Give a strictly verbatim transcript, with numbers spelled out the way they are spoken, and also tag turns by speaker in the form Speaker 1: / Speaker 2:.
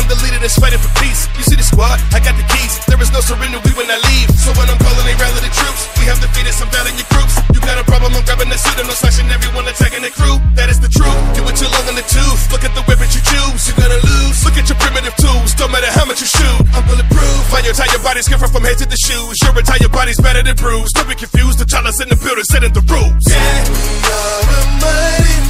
Speaker 1: the leader that's fighting for peace. You see the squad, I got the keys. There is no surrender, we will not leave. So when I'm calling, they rally the troops. We have defeated some down in your groups. You got a problem, I'm grabbing the suit. I'm no slashing everyone attacking the crew. That is the truth. You were too long in the tooth. Look at the weapons you choose. You're gonna lose. Look at your primitive tools. Don't matter how much you shoot. I'm bulletproof. Find your entire body's different from head to the shoes. Your entire body's better than bruised. Don't be confused. The child in the building setting the rules.
Speaker 2: Yeah, we are a mighty